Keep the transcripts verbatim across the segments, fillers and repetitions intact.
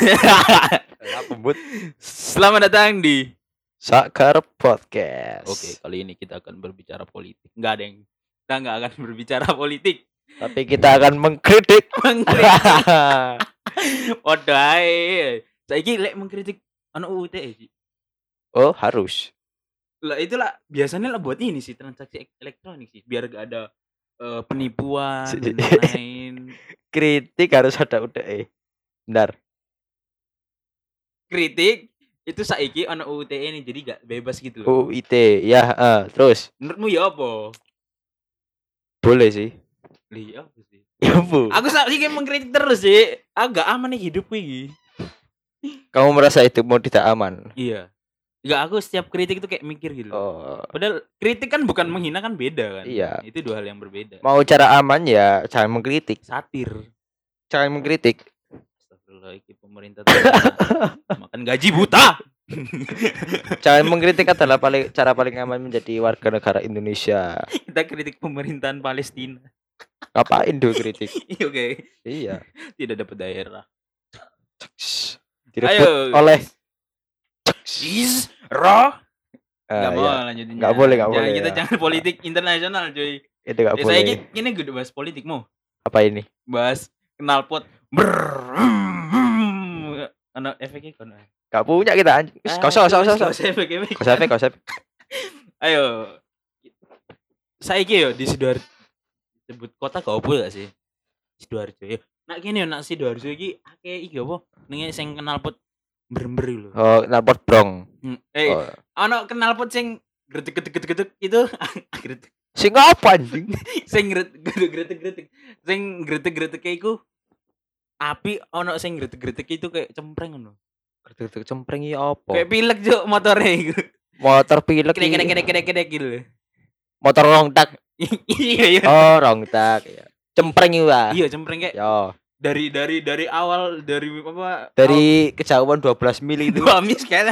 Pembut. Selamat datang di Sakar Podcast. Oke, kali ini kita akan berbicara politik. Enggak, Deng. Kita enggak akan berbicara politik. Tapi kita akan mengkritik. Mengkritik. Waduh, ae. Saiki lek mengkritik ana U U I T E sih. Oh, harus. Lah itulah biasanya lah buat ini sih transaksi elektronik sih, biar gak ada uh, penipuan dan lain-lain. Kritik harus ada U U I T E. Benar. Kritik itu saiki ana U U I T E nih, jadi gak bebas gitu loh. U U I T E. Ya, uh, terus. Menurutmu ya apa? Boleh sih. Iya apa sih? Ya, Bu. Aku saat ini mengkritik terus sih. Agak aman nih hidupku ini. Kamu merasa hidupmu tidak aman? Iya. Enggak, aku setiap kritik itu kayak mikir gitu. Oh. Padahal kritik kan bukan menghina, kan beda kan. Iya. Itu dua hal yang berbeda. Mau cara aman ya jangan mengkritik. Satir. Jangan mengkritik. Astagfirullah, iki pemerintah makan gaji buta. Jangan mengkritik adalah paling cara paling aman menjadi warga negara Indonesia. Kita kritik pemerintahan Palestina. Ngapain do kritik? Iya, oke. Iya. Tidak dapat daerah. Direbut Ayo. oleh Israel. Enggak Ah, mau iya. lanjutin. Nggak boleh, nggak Jangan, boleh, kita ya. jangan politik internasional, cuy. Itu nggak Ya, boleh. saya ini ini gue bahas politik mau. Apa ini? Bahas knalpot. Brrrr. Ana efeknya kan. Gak punya kita anjing. Kau usah, kau usah, kau usah. efek efek. Kau usah, kau usah. Ayo. Saiki yo di Sidoarjo. Sebut kota gak opo gak sih? Sidoarjo. Yo. Nak kene yo nak Sidoarjo iki akeh iki apa? Ning sing knalpot brember lho. Oh, knalpot brong. Hmm. Eh, Oh. ana knalpot sing gretek-gretek-gretek itu gretek. Sing apa anjing? Sing gretek-gretek. Sing gretek-gretek iku api ana sing gretek-gretek itu kayak cempreng ngono. Gertek cempreng iki apa? Kayak pilek juk motore iku. Motor pilek iki. Kedek-kedek-kedek gitu. Motor rongtak. Iya iya. Oh, rongtak ya. Cempreng iki wah. Iya, cempreng kayak Yo, dari dari dari awal dari apa? dari kejauhan dua belas mili itu. dua mis kayak.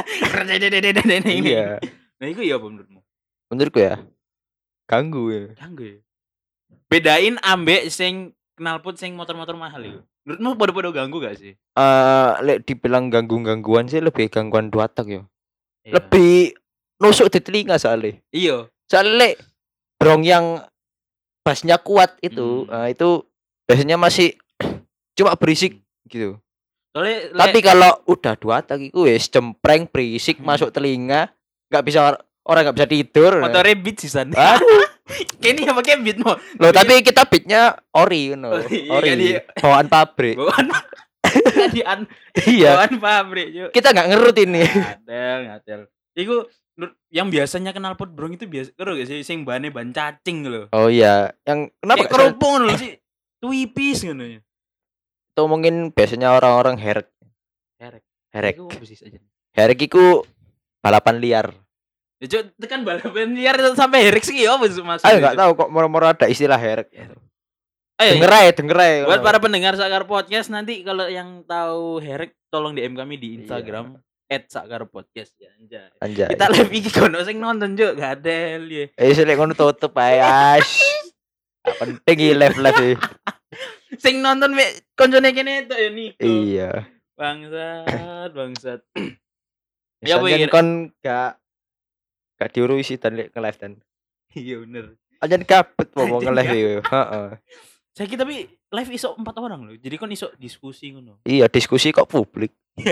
Iya. Nah, itu ya apa menurutmu? Menurutku ya. Ganggu ya. Ganggu ya. Bedain ambek sing knalpot sing motor-motor mahal itu. Menurutmu pada-pada ganggu gak sih? Eh, lek dibilang ganggu-gangguan sih lebih gangguan dua tak yo. Iya. Lebih nusuk di telinga soalnya. Iya. Soalnya lek brong yang bassnya kuat itu, Hmm. nah, itu biasanya masih cuma berisik gitu. Soalnya le- Tapi kalau udah dua tak itu wis cempreng berisik Hmm. masuk telinga, nggak bisa or- orang nggak bisa tidur. motornya beat sih san. Aduh. Kini apa kayak beat mau? Loh, tapi kita beatnya ori, you know. Oh, iya, Ori, kan, iya. bawaan pabrik. Bawaan. Jadian Iya, bawaan pabrik yuk. kita nggak ngerut ini. Ngatel, ngatel. Iku nur- yang biasanya knalpot brong itu biasa karo gak sih sing bane ban cacing lho. Oh iya, yang kenapa Kayak nggak kerupuk ngono lho sih. Twipis ngono ya. itu mungkin biasanya orang-orang herek, Herek. herek, Iku apa sih aja. herek itu balapan liar. Ya cuk, tekan balapan liar itu sampai herek sih ya apa sih maksudnya? Ayo nggak tahu kok moro-moro ada istilah herek. Ayo, Denger aja, denger aja. buat para pendengar Sakar Podcast nanti kalau yang tahu herek tolong D M kami di Instagram et sakar podcast ya anjay. Anjay. Kita live iki kono sing nonton juk gadel ya. Eh selek ngono tutup ae. As. Gak penting iki live-live iki. Sing nonton mek koncone kene tok ya Niko. Iya. Bangsat, bangsat. Ya, Ya Bu, Bu, iya. kon gak gak diurusi dan lek nge-live dan. Iya bener. Ajan kabut mau Anjen nge-live iki. Heeh. Saya kira tapi live iso empat orang loh. Jadi kan iso diskusi ngono. Iya, diskusi kok publik.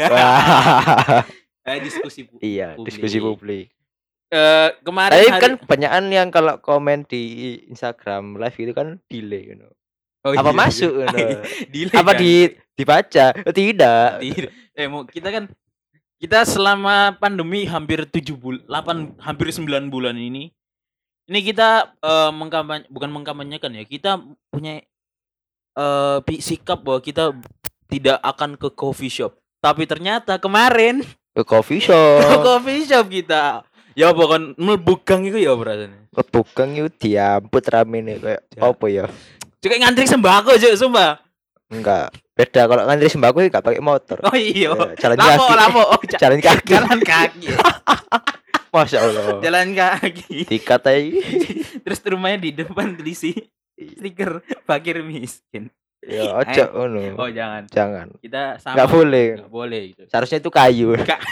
Eh diskusi pu- Iya, publik. diskusi publik. Eh kemarin Tapi hari- kan kebanyakan yang kalau komen di Instagram live itu kan delay gitu. Oh, Apa iya, masuk iya. gitu? Delay Apa kan? di dibaca? Tidak. Tidak. Eh mau kita kan kita selama pandemi hampir tujuh bulan, delapan hampir sembilan bulan ini. Ini kita eh, mengkampanye bukan mengkampanyekan ya. Kita punya eh pi- sikap bahwa kita tidak akan ke coffee shop. Tapi ternyata kemarin Ke coffee ke shop. coffee shop kita. Ya bukan mlebu gang iku ya berasane. Bukan yuk diamput rame nih kayak Ya. apa ya? Cuk ngantri sembako cuk sumpah. Enggak. Beda kalau ngantri sembako gak pakai motor. Oh iya. Ya, jalan Lapo kaki. lapo oh, ja- Jalan kaki. jalan kaki. Masya Allah. Jalan kaki. Dikatai. Terus rumahnya di depan tulis stiker fakir miskin. Ya ojo Eh, ngono. Oh, jangan. Jangan. Kita sama. Enggak boleh. Nggak boleh gitu. Seharusnya itu kayu.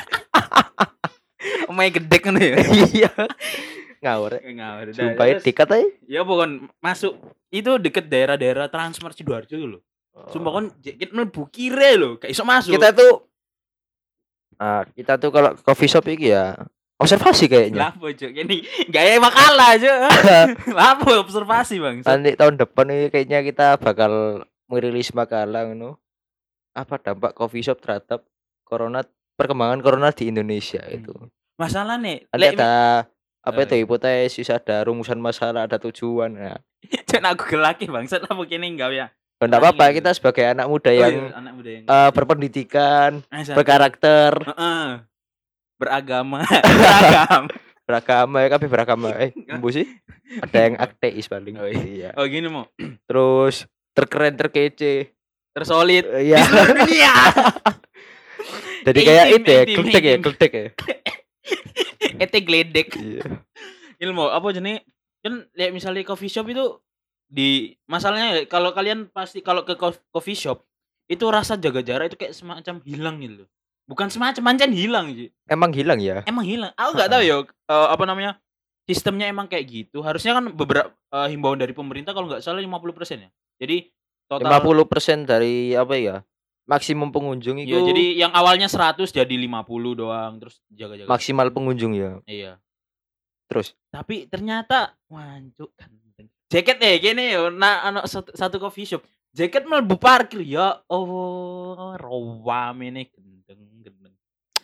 Omai gede kan ya. Iya. Ngawur. Ngawur. Dah, Sumpah terus- dekat aja. Ya pokoknya masuk itu deket daerah-daerah Transmart Sidoarjo itu loh. Sumpah kan jaket mlebu kire loh, gak iso masuk. Kita tuh ah, kita tuh kalau coffee shop iki ya observasi kayaknya. Lapo cuk, ini gaya makalah cuk. Lapo observasi bang. Nanti tahun depan ini kayaknya kita bakal merilis makalah ngono. Apa dampak coffee shop terhadap corona perkembangan corona di Indonesia itu. Masalah nih, Nanti lek ada apa Oh, itu hipotesis, ada rumusan masalah, ada tujuan. Nah, cek aku gelaki bang, set apa kene enggak ya? enggak apa-apa kita sebagai anak muda Oh, yang iya, anak muda yang eh, berpendidikan, Ah, satu. berkarakter, Heeh. Beragama, beragam. beragama ya kabeh beragama. Eh, embu sih? Ada yang ateis paling. Oh, iya. Oh gini mau, Terus terkeren, terkece. tersolid. Eh, Iya. Dunia. Jadi kayak Intim, itu ya, intim, gledek ya, intim. gledek ya. Ete gledek. Iya. Ilmu apa jenis? Kan lihat misalnya coffee shop itu di masalahnya kalau kalian pasti kalau ke co- coffee shop itu rasa jaga jarak itu kayak semacam hilang gitu loh. Bukan semacam mancen hilang sih. Emang hilang ya? Emang hilang. Aku nggak tahu ya eh, apa namanya sistemnya emang kayak gitu. Harusnya kan beberapa eh, himbauan dari pemerintah kalau nggak salah lima puluh persen ya. Jadi total lima puluh persen dari apa ya? Maksimum pengunjung itu ya, jadi yang awalnya seratus jadi lima puluh doang terus jaga-jaga. maksimal pengunjung ya. Iya. Terus Tapi ternyata wancuk ganteng. Jaket eh gini yo nah anak satu, satu coffee shop. Jaket mlebu parkir ya. Oh, rawame nih gendeng gendeng.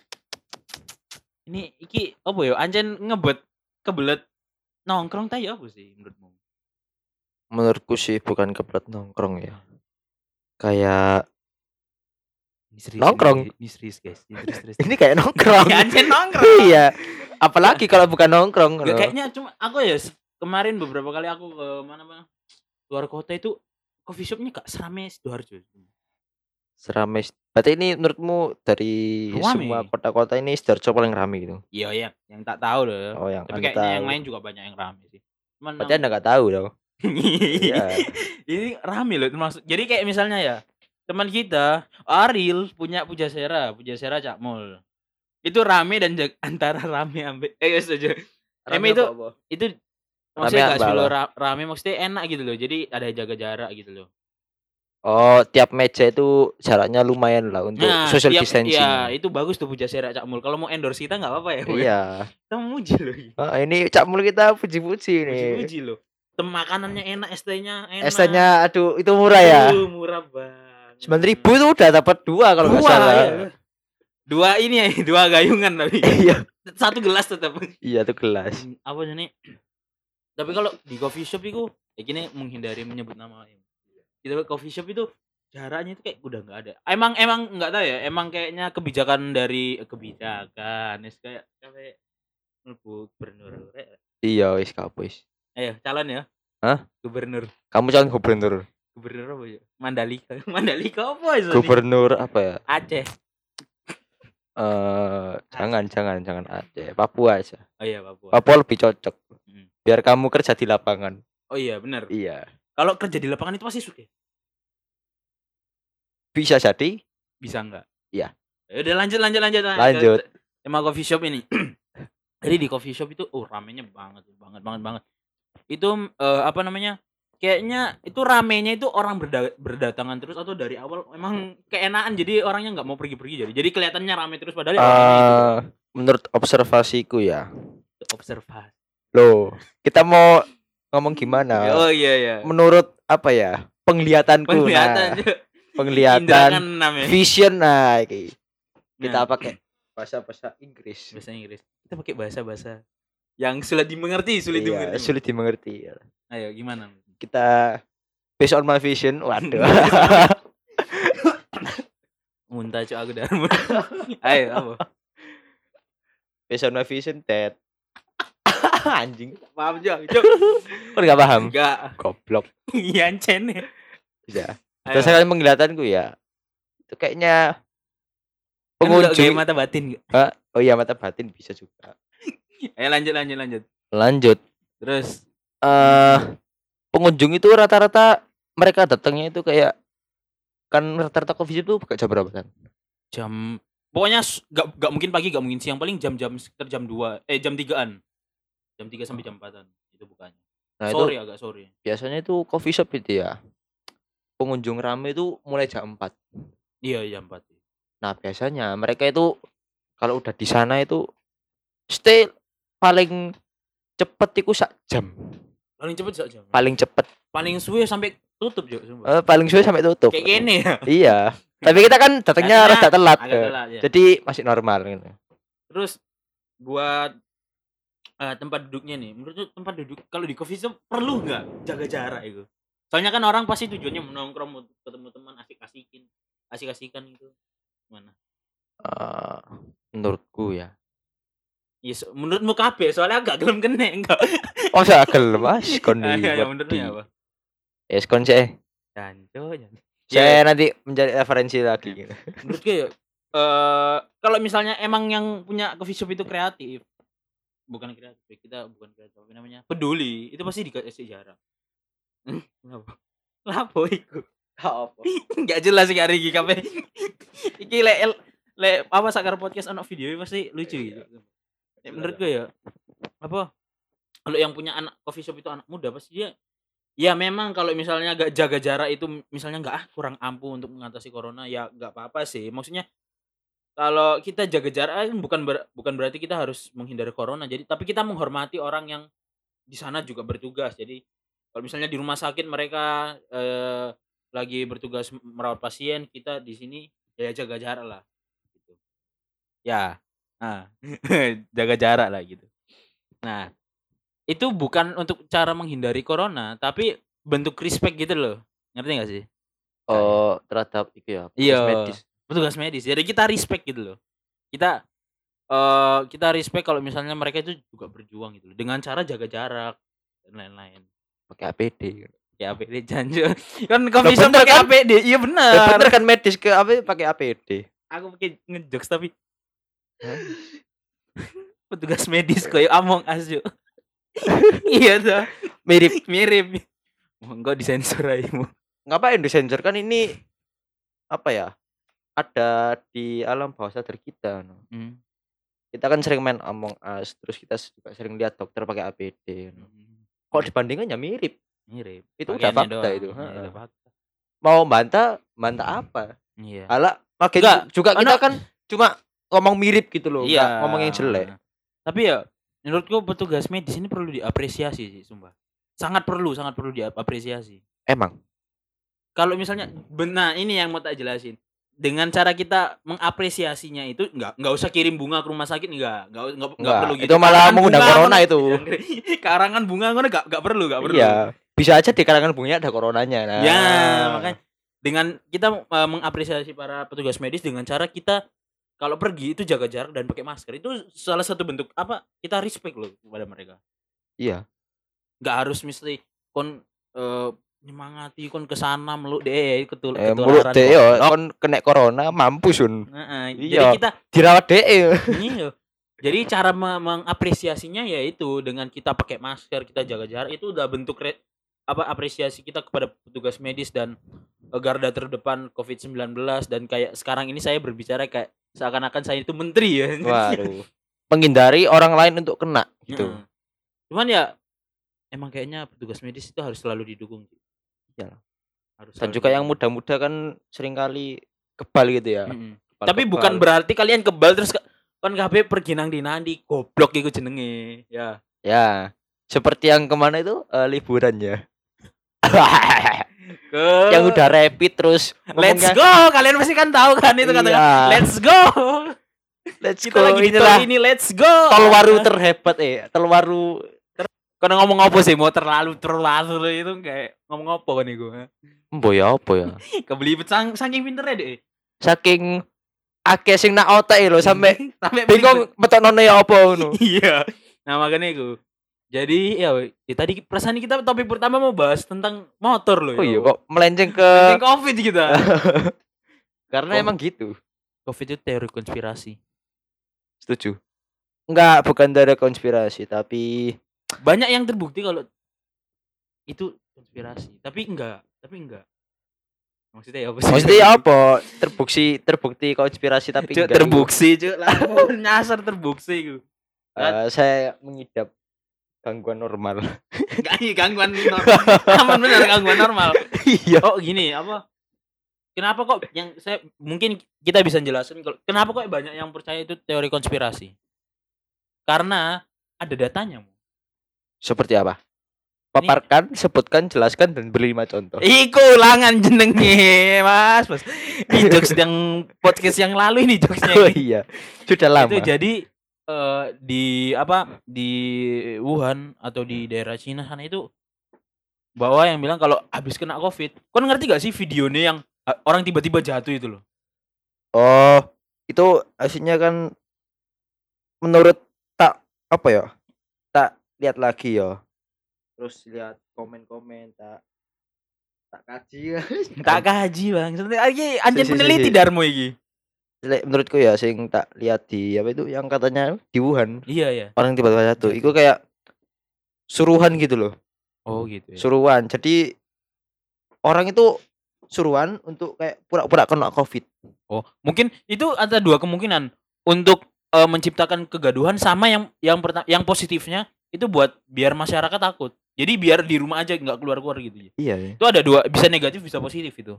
Ini iki apa ya? Anjen ngebet kebelet nongkrong ta ya apa sih menurutmu? menurutku sih bukan kebelet nongkrong ya. Kayak Ini serius, Nongkrong. Ini, ini serius guys. Ini serius, serius. ini kayak nongkrong. Ya, anjen nongkrong. Iya. Apalagi kalau bukan nongkrong. Gak, loh. kayaknya cuma aku ya se- kemarin beberapa kali aku ke mana mana luar kota itu coffee shopnya gak serame Sidoarjo. Serame. Berarti ini menurutmu dari Rame. semua kota-kota ini Sidoarjo paling rame gitu. Iya ya, yang tak tahu loh. Oh, yang Tapi Anda kayaknya yang tahu. lain juga banyak yang rame sih. Cuman Berarti Anda enggak tahu dong. Iya. ini rame loh termasuk. Jadi kayak misalnya ya teman kita Aril punya Pujasera, Pujasera Cak Mul. Itu rame dan jag- antara rame ambek eh ya setuju. Rame itu itu maksudnya Rame gak sih apa, lo apa? ra- rame maksudnya enak gitu loh. Jadi ada jaga jarak gitu loh. Oh, tiap meja itu jaraknya lumayan lah untuk social tiap- distancing. Iya, itu bagus tuh Pujasera Cak Mul. Kalau mau endorse kita nggak apa-apa ya. Bu. Iya. Kita memuji loh. Oh, ini Cak Mul kita puji-puji nih. Puji-puji loh. Tem makanannya enak, es tehnya enak. Es tehnya aduh itu murah ya. Aduh, murah banget. sembilan ribu tuh udah dapat dua kalau nggak Dua, salah. ya. Dua ini ya, dua gayungan tapi. Iya. Satu gelas tetap. Iya tuh gelas. Apa nih? Tapi kalau di coffee shop itu ya gini menghindari menyebut nama lain. Di coffee shop itu jaraknya itu kayak udah nggak ada. Emang emang nggak tahu ya. Emang kayaknya kebijakan dari eh, kebijakan. Is kayak kayak mlebu gubernur. Eh, Iya wis kapus. Ayo calon ya. Hah? Gubernur. Kamu calon gubernur. Gubernur apa ya? Mandalika. Mandalika apa itu? Gubernur apa ya? Aceh. Eh jangan jangan jangan Aceh. Papua aja. Oh iya Papua. Papua lebih cocok. Hmm. Biar kamu kerja di lapangan. Oh iya benar. Iya. Kalau kerja di lapangan itu pasti suka. Bisa jadi. Bisa enggak? Iya. Ya udah lanjut lanjut lanjut. Lanjut. Tema coffee shop ini. Jadi di coffee shop itu oh ramenya banget banget banget banget. Itu eh, apa namanya? Kayaknya itu ramenya itu orang berda- berdatangan terus atau dari awal emang keenaan jadi orangnya nggak mau pergi-pergi jadi. Jadi kelihatannya rame terus padahal ya orangnya itu Eh menurut observasiku ya. observasi. Loh, kita mau ngomong gimana? Oh iya iya. Menurut apa ya? Penglihatanku. Penglihatan Nah, juga. penglihatan, Indra kan namanya. vision nah iki. Kita Nah, pakai bahasa-bahasa Inggris. bahasa Inggris. Kita pakai bahasa-bahasa yang sulit dimengerti, sulit Iya, dimengerti. sulit dimengerti. Ayo gimana? Kita based on my vision. Waduh. Muntah cok aku dah. Ayo apa? Based on my vision that anjing. Paham cok? Cok. Kok enggak paham? Enggak. Goblok. Iya cen ya. Bisa. Ayo. Berdasarkan penglihatanku ya. Itu kayaknya Kan udah pengunjung. kayak mata batin nggak? Hah? Oh iya mata batin bisa juga. Ayo lanjut lanjut lanjut. Lanjut. Terus Eh pengunjung itu rata-rata mereka datangnya itu kayak Kan rata-rata coffee shop tuh buka jam berapa kan? Jam pokoknya s- gak, gak mungkin pagi, gak mungkin siang, paling jam-jam sekitar jam dua, eh jam tigaan. Jam tiga sampai jam empatan itu bukanya. Nah itu Sore, agak sore. biasanya itu coffee shop itu ya, pengunjung rame itu mulai jam empat. Iya, jam empat. Nah biasanya mereka itu kalau udah di sana itu stay paling cepet itu sak jam. Paling cepet sak jam. Paling cepet. Paling suwe sampai tutup juga sumpah. Eh, paling suwe sampai tutup. Kayak gini ya. Iya. Tapi kita kan datangnya Datangnya rada telat. agak eh. telat, ya. Jadi masih normal gitu. Terus buat eh, tempat duduknya nih, menurut lu tempat duduk kalau di coffee shop perlu nggak jaga jarak itu? Soalnya kan orang pasti tujuannya menongkrong, mau ketemu teman, asik-asikin, asik-asikan gitu. Mana? Eh, menurutku ya. Ya, so- menurutmu kabeh soalnya agak gelem kene enggak. Oh saya gelem Mas kon Ah, iki. ya, menurutnya apa? Yes kon sih. Janco, janco. Saya nanti mencari referensi lagi. gitu. Menurut gue ya eh kalau misalnya emang yang punya coffee shop itu kreatif, bukan kreatif, ya, kita bukan kreatif, apa namanya? Peduli, itu pasti dikasih jarak. Hmm, Kenapa? Lapo iku? Apa? Enggak jelas iki hari iki kabeh. Iki lek lek apa sakar podcast ono video pasti lucu gitu. Ya, menurut gue ya apa kalau yang punya anak coffee shop itu anak muda pasti dia ya memang kalau misalnya gak jaga jarak itu misalnya nggak ah kurang ampuh untuk mengatasi corona ya nggak apa-apa sih, maksudnya kalau kita jaga jarak kan bukan ber- bukan berarti kita harus menghindari corona, jadi tapi kita menghormati orang yang di sana juga bertugas. Jadi kalau misalnya di rumah sakit mereka eh, lagi bertugas merawat pasien, kita di sini ya jaga jarak lah gitu. Ya. Nah, jaga jarak lah gitu. Nah, itu bukan untuk cara menghindari corona, tapi bentuk respect gitu loh. Ngerti gak sih? Oh, terhadap itu ya, Iya, petugas medis. petugas medis. Jadi kita respect gitu loh. Kita eh kita respect kalau misalnya mereka itu juga berjuang gitu loh, dengan cara jaga jarak dan lain-lain. Pakai A P D. Pakai A P D janjo. Kan coffee shop bener pakai kan? A P D. Iya Ya benar. bener kan medis ke apa pakai A P D. Aku pakai ngejokes tapi petugas medis kayak Among Us yuk. Iya tuh. Mirip. Mirip. Enggak disensor aja mu. Ngapain disensor kan ini apa ya? Ada di alam bawah sadar kita. no. Hmm. Kita kan sering main Among Us, terus kita juga sering lihat dokter pakai A P D. no. Kok dibandingkan ya mirip. Mirip. Itu udah Pakaiannya fakta doang. itu. Iya, Heeh. udah fakta. Mau bantah, bantah apa? Iya. Alah, makin Enggak, juga kita ono- kan cuma ngomong mirip gitu loh, Iya. enggak ngomong yang jelek. Tapi ya menurutku petugas medis ini perlu diapresiasi sih, sumpah. Sangat perlu, sangat perlu diapresiasi. Emang. Kalau misalnya benar ini yang mau tak jelasin. Dengan cara kita mengapresiasinya itu enggak enggak usah kirim bunga ke rumah sakit, enggak. Enggak enggak, enggak Enggak, perlu gitu. itu malah Karangan mengundang bunga corona ngono- itu. Karangan bunga ngono enggak enggak perlu, enggak perlu. Iya, bisa aja di kalangan bunganya ada coronanya. Nah. Ya, makanya dengan kita uh, mengapresiasi para petugas medis dengan cara kita kalau pergi itu jaga jarak dan pakai masker. Itu salah satu bentuk apa? Kita respect loh kepada mereka. Iya. Nggak harus mesti kon uh, nyemangati kon kesana meluk deh ketul Eh, ketularan mulut deh yo, goblok. kon kena corona mampus sun. Heeh, Iya. Jadi kita Dirawat deh. iya. Jadi cara me- mengapresiasinya yaitu dengan kita pakai masker, kita jaga jarak, itu udah bentuk re- apa apresiasi kita kepada petugas medis dan uh, garda terdepan covid sembilan belas. Dan kayak sekarang ini saya berbicara kayak seakan-akan saya itu menteri ya. Waduh. Menghindari orang lain untuk kena gitu. Heeh. Cuman ya emang kayaknya petugas medis itu harus selalu didukung. Iya. Harus Dan selalu juga yang didukung. muda-muda kan seringkali kebal gitu ya. Mm-mm. Kebal- Tapi kebal. bukan berarti kalian kebal terus ke- kan kabeh pergi nang di nandi goblok iku jenenge. Ya. Ya, seperti yang kemana itu eh, liburan ya. Ke yang udah rapid terus Let's ngomongnya, go. Kalian pasti kan tahu kan itu kata Iya. let's go. let's Kita go lagi di inilah tol ini let's go. tol waru terhebat eh tol waru. Karena ngomong apa sih mau terlalu terlalu itu kayak ngomong apa kan iku. Mbok ya apa ya? Kebelibet sang, saking pinternya deh. Saking akeh sing nak otak lho sampai Sampai bingung metokno ya apa ngono. Iya. Nah makanya itu. Jadi ya, ya tadi perasaan kita topik pertama mau bahas tentang motor loh. Oh iya ya. kok melenceng ke Tentang Covid kita. karena Oh. emang gitu. Covid itu teori konspirasi. Setuju. Enggak, bukan dari konspirasi tapi Banyak yang terbukti kalau itu konspirasi, tapi enggak, tapi enggak. Maksudnya ya apa sih? Maksudnya apa? Terbukti terbukti konspirasi tapi Cuk, enggak. terbukti, Cuk. Lah nyasar terbukti iku. Uh, saya mengidap gangguan normal. Enggak iya gangguan normal. Aman bener gangguan normal. Iya. Oh, gini, apa? Kenapa kok yang saya mungkin kita bisa jelasin kalau kenapa kok banyak yang percaya itu teori konspirasi? Karena ada datanya, Mo. Seperti apa? Paparkan, sebutkan, jelaskan dan beri lima contoh. Iku ulangan jenenge, Mas. Mas. Ini jokes yang podcast yang lalu ini jokesnya. Oh iya. Sudah lama. Itu jadi uh, di apa di Wuhan atau di daerah Cina sana itu bahwa yang bilang kalau habis kena Covid. Kau ngerti gak sih videonya yang uh, orang tiba-tiba jatuh itu loh? Oh, itu aslinya kan menurut tak apa ya? Tak lihat lagi ya. Terus lihat komen-komen tak tak kaji ya. Tak kaji, Bang. Sebenarnya iki anjen Si, si, si, peneliti si. Darmo iki. Lek, menurutku ya sing tak lihat di apa itu yang katanya di Wuhan Iya, iya. orang tiba-tiba jatuh. Itu kayak suruhan gitu loh. Oh, gitu ya. Suruhan. Jadi orang itu suruhan untuk kayak pura-pura kena Covid. Oh, mungkin itu ada dua kemungkinan untuk uh, menciptakan kegaduhan sama yang yang pertama yang positifnya itu buat biar masyarakat takut. Jadi biar di rumah aja nggak keluar-keluar gitu. Iya, iya. Itu ada dua, bisa negatif bisa positif itu.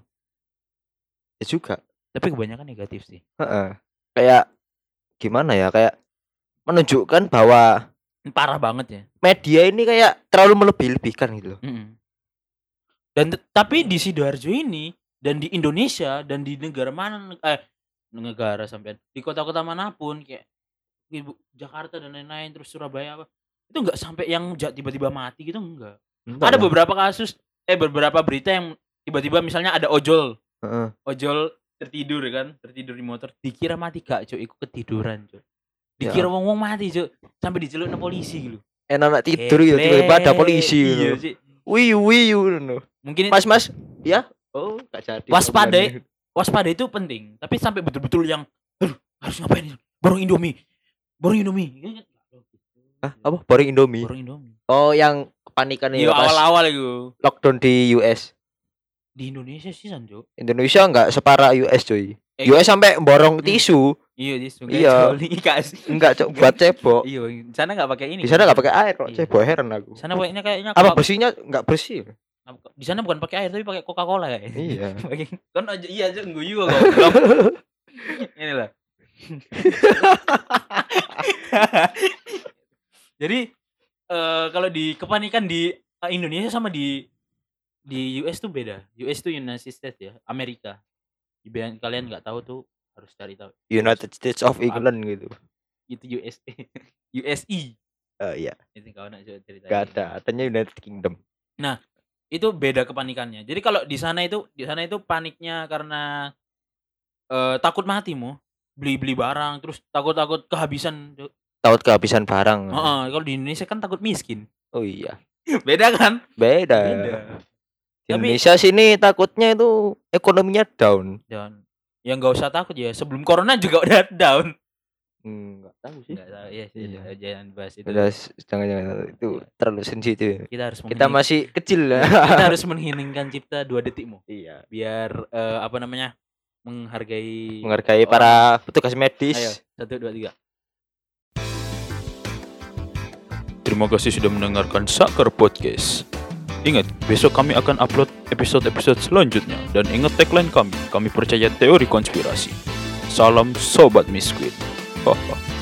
Ya juga. Tapi kebanyakan negatif sih. Heeh. Kayak gimana ya? Kayak menunjukkan bahwa Parah banget ya. media ini kayak terlalu melebih-lebihkan gitu loh. Mm-mm. Dan t- tapi di Sidoarjo ini dan di Indonesia dan di negara mana eh negara sampean di kota-kota manapun kayak Ibu Jakarta dan lain-lain terus Surabaya apa itu enggak sampai yang ja- tiba-tiba mati gitu enggak. Enggak Ada lah. beberapa kasus eh beberapa berita yang tiba-tiba misalnya ada ojol Heeh. ojol tertidur kan tertidur di motor dikira mati gak cuk iku ketiduran cuk Ya. dikira wong-wong mati cuk sampai diceluk nang polisi gitu Enak tidur gitu tiba-tiba ada polisi gitu. iya sih Wiu wiu ngono. mungkin Mas mas, ya? Oh, gak jadi. waspada waspada itu penting tapi sampai betul-betul yang "Aduh, harus ngapain ini? Borong Indomie borong Indomie Hah, apa? Boring Indomie. borong Indomie Oh, yang kepanikan iya ya pas awal-awal itu lockdown di U S. di Indonesia sih Sanjo Indonesia enggak separah U S, coy. Eh, U S sampai borong Hmm. tisu. iya di sungai Iya. Joli kas Enggak, Cok, buat cebok. iya di sana nggak pakai ini Di sana enggak pakai air kok, Iya. cebok heran aku. di sana pakainya kayaknya Apa Coca- bersihnya enggak bersih? di sana bukan pakai air tapi pakai Coca-Cola ya Iya. kan aja iya aja ngguyu kok ini lah jadi eh, kalau di kepanikan di eh, Indonesia sama di di U S tuh beda. U S tuh United States ya Amerika biar kalian nggak tahu tuh harus cari tahu United States of England gitu. itu U S A U S I Eh iya, itu kawan nak cerita enggak ada. Katanya United Kingdom. itu beda kepanikannya. Jadi kalau di sana itu di sana itu paniknya karena eh, takut mati mu, beli-beli barang terus takut-takut kehabisan. Cuk. Takut kehabisan barang. Heeh, kalau di Indonesia kan takut miskin. Oh iya. Beda kan? Beda. Beda. Di Tapi- Indonesia sini takutnya itu ekonominya down. Dan yang nggak usah takut ya, sebelum corona juga udah down. Hmm, enggak tahu sih. Enggak tahu ya, Iya. jangan bahas itu. Udah jangan jangan itu terlalu sensitif. Kita harus Kita menghening- masih kecil lah. kita harus mengheningkan cipta dua detikmu Iya. biar eh, apa namanya? menghargai Menghargai orang. para petugas medis. Ayo, satu, dua, tiga. Terima kasih sudah mendengarkan Sakar Podcast. Ingat, besok kami akan upload episode-episode selanjutnya. Dan ingat tagline kami, kami percaya teori konspirasi. Salam Sobat Misquit. Haha.